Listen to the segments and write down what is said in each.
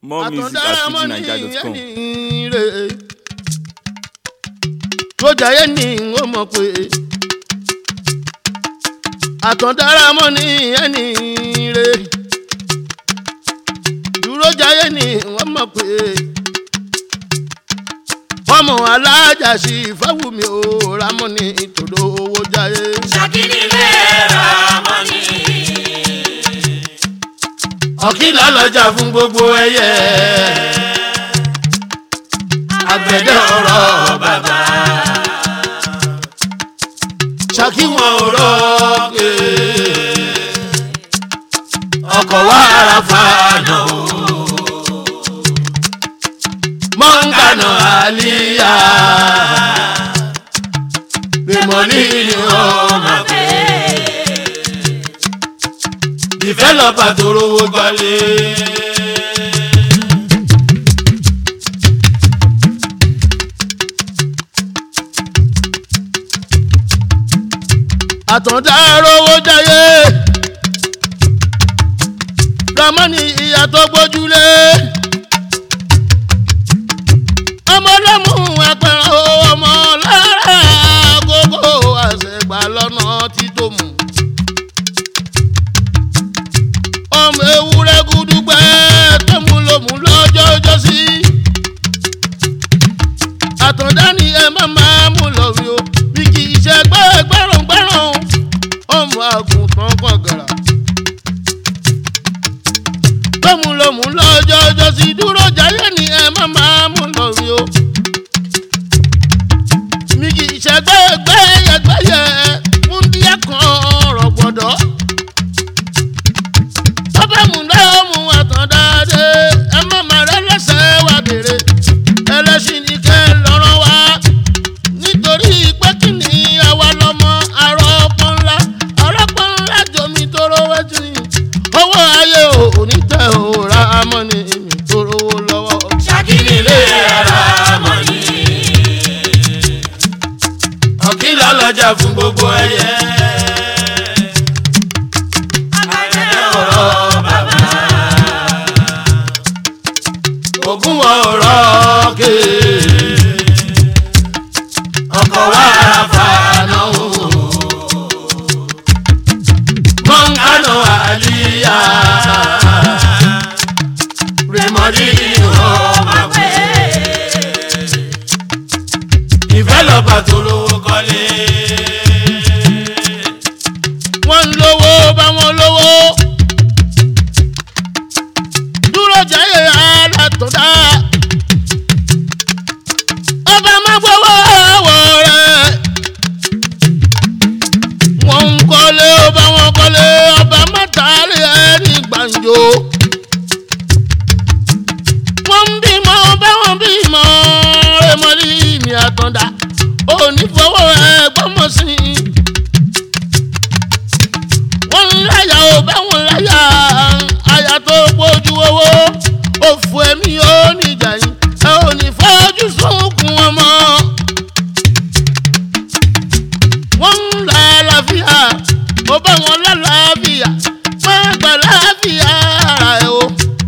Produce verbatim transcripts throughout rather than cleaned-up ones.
More music at fuji naija dot com. tó jayé ni wọ́n mọ̀ pé àtọ̀dára mọ́ ní ẹni rẹ̀ dúró jayé ni wọ́n mọ̀ pé ọmọ alájà sí Fáwùmí o rámọ́ ní tòdó owó jayé. Ṣàkíní lè rámọ́ ní. ọ̀kìlá lọ́jà fún gbogbo ẹyẹ àgbẹ̀dẹ ọ̀rọ̀ bàbá Ṣàkí wọn ò rọ́ọ̀kẹ́ ọkọ̀ wa ara fàánà o mọ́ngànà àlíyá rèmọ́lì ni wọ́n máa pè dìfẹ́lọ́pà tó rówó gbalé. àtọ̀dá rówó jayé ramani ìyá tó gbójúlé ọmọ lọ́mú ẹgbẹ̀rún ọmọ lára gógó àṣẹgbà lọ́nà títò mú ọmọ ewúrẹ́ gúdúgbẹ́ tó mú lòmú lọ́jọ́ ọjọ́ sí àtọ̀dá ni ẹ má máa mú lọ rí o bí kì í ṣe gbẹ́gbẹ́rún ọmọ àgùntàn kọ̀gàrà lọ́múlọ́mú lọ́jọ́ ọjọ́ sí dúró jayé ni ẹ má máa mú lọ rí o mi kì í ṣe gbẹ́gbẹ́yẹgbẹ́yẹ múndíá kan ọ̀rọ̀ gbọ́dọ̀ bàbá mú lọ́mú àtọ̀dáde ẹ má má rẹ lẹ́sẹ̀ wá bèrè ẹlẹ́sìn ní kẹ́ lọ́rọ̀ wá nítorí pé kí ni àwa lọ́mọ àrọ́ ọpọ́n ńlá ọlọ́pọ́n ńlá jomi tó rówó jù ní owó ayé òní tẹ̀ ò ra mọ́ ni èmi tó rówó lọ́wọ́. Ṣàkíní lè rámọ́ ní. ọ̀kìlá lọ́jà fún gbogbo ẹyẹ Àgbẹ̀dẹ ọ̀rọ̀ bàbá. ògún wọn ò rọ́ọ̀kẹ́ ọkọ̀ wa fàánà o mọ́ngànà àlíyá rèmọ́lì wọ́n máa pè ìfẹ́lọ́pà tó lówó kọ́lé. wọ́n ń lówó bá wọn lówó dúró jayé alátọ̀dá ọba má gbowó ọwọ́ rẹ̀ wọ́n ń kọ́lé ọba wọn kọ́lé ọba má tààrí ẹni gbàǹjo wọ́n ń bímọ ọba wọn bímọ rèmọ́lì ní àtọ̀dá òní fọwọ́ ẹ̀ gbọ́mọ sí i wọ́n ń láyà ọba wọn láyà àyà tó gbójú owó òfò ẹ̀mí ó níjà yín ẹ ò ní fojú sunkún ọmọ wọ́n ń la àlàáfíà ó bá wọn lálàáfíà wọ́n gbà láàfíà ara ẹ̀ o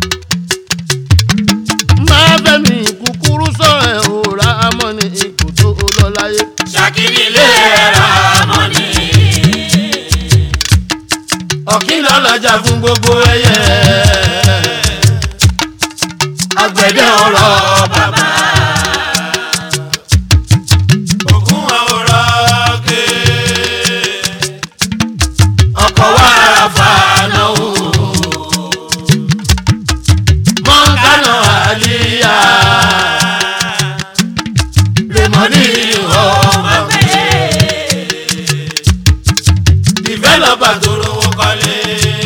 máa fẹ́mi kúkúrú sọ̀rọ̀ ẹ̀ ò ra mọ́ ní ipò tó lọ láyé. Ṣàkíní lè rámọ́ ní. ọ̀kìlá lọ́jà fún gbogbo ẹyẹ àgbẹ̀dẹ ọ̀rọ̀ bàbá ògún wọn ò rọ́ọ̀kẹ́ ọkọ̀ wa fàánà o mọ́ngànà àlíyá rèmọ́lì wọ́n máa pè dìfẹ́lọ́pà tó rówó kọ́lé.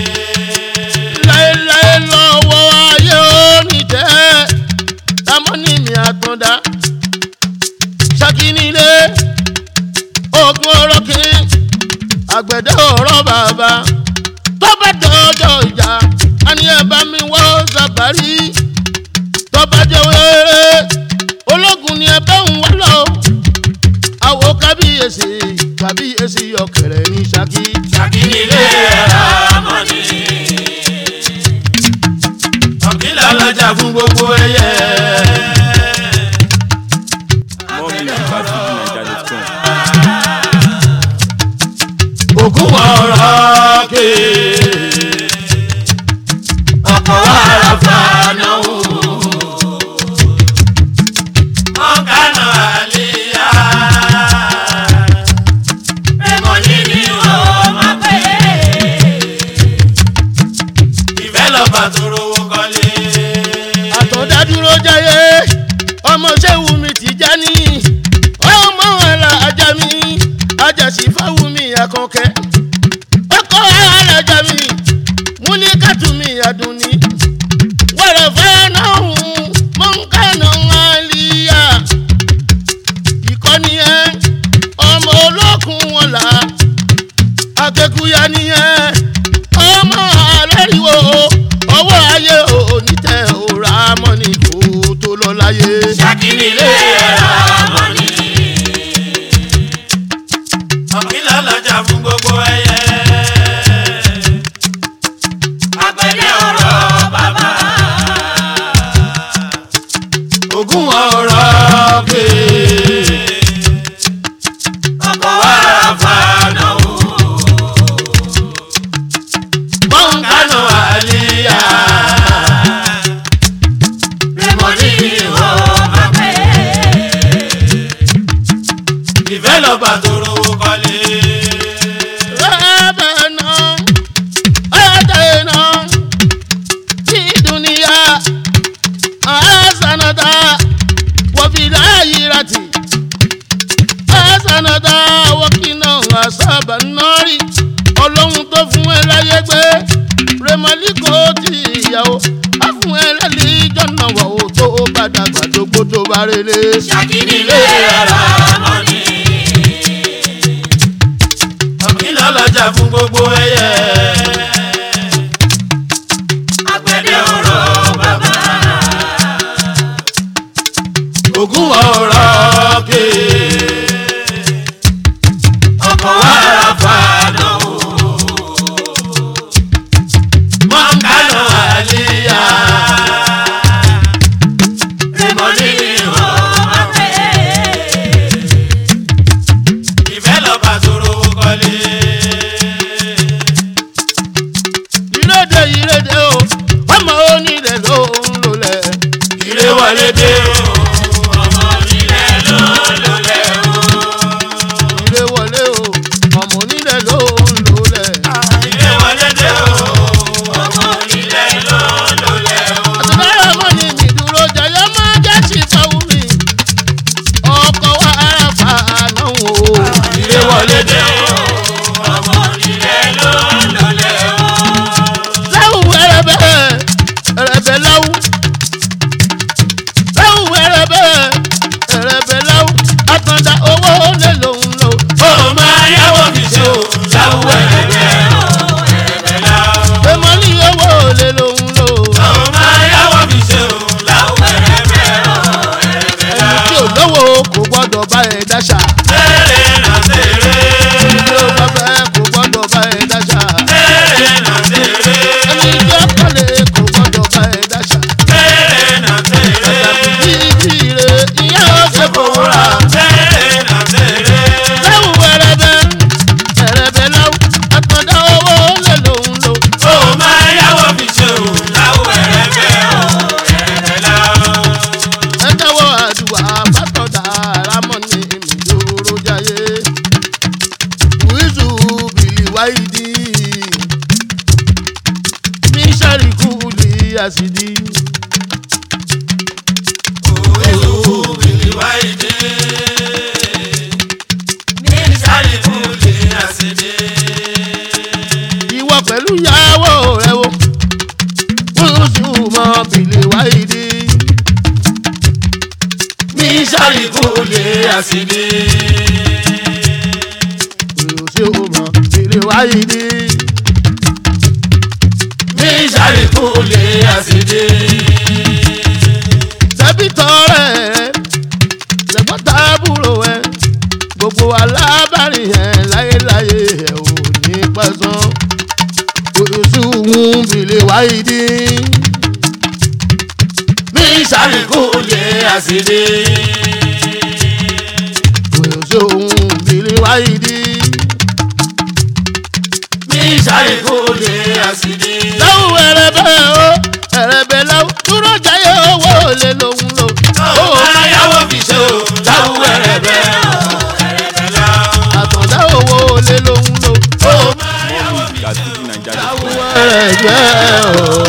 láéláé lọ́wọ́ ayé oníjẹ́ támọ́nì mi àtọ̀dá Ṣàkíní lé ogun ọ̀rọ̀ kìí àgbẹ̀dẹ ọ̀rọ̀ bàbá tó bá dọ́jọ́ ìjà àní ẹ̀ bá mi wọ́ Sàbárì tó bá jẹ́ wẹ́rẹ́ ológun ni ẹ bá ń wá lọ àwọ̀ kábíyèsí kábíyèsí ọ̀kẹ́rẹ́ ní Ṣàkí. Ṣàkíní lè rámọ́ ní. ọ̀kìlá lọ́jà lọ́jà fún gbogbo ẹyẹ. More music at fuji naija dot com. Òkú ọ̀rọ̀ ké ọkọ̀ wàrà fanáwó. Mọ̀kánà àlìyá ẹ̀mọ́ níní wọ́n máa pè é. Ìfẹ́lọ́pà tó rówó kọ́lé. Àtọ̀dádúró jayé ọmọ ṣẹ́wù mi ti já ní ọmọ ọ̀la ajá mi ajásí fáwù mi àkànkẹ́ ọkọ̀ alájà mi múlíkàtù mi àdùnní wẹ̀rẹ̀ fẹ́ẹ́nà ọ̀hún mọ̀nkánà àlìyá ìkọ́ni ẹ̀ ọmọ olókùn wọn là akẹ́kùyà nìyẹn ọmọ aláriwo ọwọ́ ayé òní tẹ òrà mọ́ni kò tó lọ láyé. Ṣàkíní ilé ẹ̀rọ mọ́ni. Ọ̀kìlọ̀ lọ́jà fún gbogbo ẹyẹ. Àgbẹ̀dẹ ọ̀rọ̀ bàbá. Ògún ọ̀rọ̀ pé Ọkọ̀ wàrà fanáwó. mọ̀nkánà àlìyá Ẹ̀mọ́ níní wọ́n máa pè é. Ìfẹ́lọ́pà tó rówó kọ́lé. rẹ́bẹ̀nà ẹ̀ẹ́dẹ̀nà tí dùnìyà àásánàdà wọ̀bìlà ayírati àásánàdà wọ́kìnà àsábà nọ́ọ̀rì ọlọ́run tó fún ẹ láyé gbé rẹmọlíkò tí ìyàwó á fún ẹ lẹ́lẹ́ ìjọ́nà wà ó tó bá dàgbà dógbó tó bá relé. Ṣàkíní ilé ẹ̀rọ mọ́ni. Ọ̀kìlọ̀ lọ́jà fún gbogbo ẹyẹ. Àgbẹ̀dẹ ọ̀rọ̀ bàbá. Ògún ọ̀rọ̀ ké Ọkọ̀ wàrà fanáwó. mọ̀nkánà àlìyá Ẹ̀mọ́ níní wọ́n máa pè é. Ìfẹ́lọ́pà tó rówó kọ́lé. ìrédè ìrédè o ọmọ onílẹ̀ ló ń lòlẹ̀. Ire wọlé dé o. Ọmọ onílẹ̀ ló lólẹ̀ o. Ire wọlé o ọmọ onílẹ̀ ló ń lòlẹ̀. Ire wọlé dé o. Ọmọ onílẹ̀ ló lólẹ̀ o. àtúntàrà mọ́ ni mi dúró jẹyọ máa jẹ́ sí fáwọn mi ọkọ̀ wa ara fa àná o. Ire wọlé dé o. Ọmọ onílẹ̀ ló lólẹ̀ o. láwù ẹrẹbẹ ẹrẹbẹ láwù láwù ẹrẹbẹ ẹrẹbẹ láwù àtàndá owó lè lòun lò. Ó máa yáwó fi ṣe o. Láwùwẹ̀ ẹ̀rẹ̀ o. Ẹ̀rẹ̀ láwù. èèmọ̀ ní owó lè lòun lò. Ó máa yáwó fi ṣe o. Láwùwẹ̀ ẹ̀rẹ̀ o. Ẹ̀rẹ̀ ẹni tí láwù. ò lówó kò gbọ́dọ̀ bá ẹ dáṣà. Tẹ́rẹ̀ náà tẹ́rẹ̀. ẹni tí ó bá fẹ́ kò gbọ́dọ̀ bá ẹ dáṣà. Tẹ́rẹ̀ náà tẹ́rẹ̀. ẹni tí ó kọ́lé kò gbọ́dọ̀ bá ẹ dáṣà. Tẹ́rẹ̀ náà tẹ́rẹ̀. jíjí re ìyá ó ṣe fowó rà. Tẹ́rẹ̀ náà tẹ́rẹ̀. láwù ẹrẹbẹ ẹrẹbẹ láwù àtàndá owó lè lòun lò. Ó máa yáwó fi ṣe o. Láwùwẹ̀ ẹ̀rẹ̀ o. Ẹ̀rẹ̀ láwù. ẹ tẹ́wọ́ àdúrà pásítọ̀dà àràmọ́ ní ìmìdóró jayé. wíṣù bìlì wáìdì ní sàríkù lè àṣìdì. ìwọ pẹ̀lú ìyàwó rẹ wo wíṣù mọ́ bìlì wáìdì. wíṣù mọ́ bìlì wáìdì. tẹ́bí tọrẹ lẹ́gbọ́n tábúrò ẹ gbogbo alábàárìn ẹ láyéláyé ẹ ò ní pẹ́sán. oṣù ń bìlẹ̀ wáyé dín. sàríkù lè àṣìdí. òṣè òun bìlì wáyìdí. mi sàríkù lè àṣìdí. láwù ẹrẹbẹ o ẹrẹbẹ láwù dúró jayé owó lè lòun lò. ó máa yáwó fi ṣe o láwù ẹrẹbẹ o ẹrẹbẹ láwù. àtọ̀dá owó lè lòun lò. ó máa yáwó fi ṣe o láwù ẹrẹbẹ o. ẹrẹbẹ o.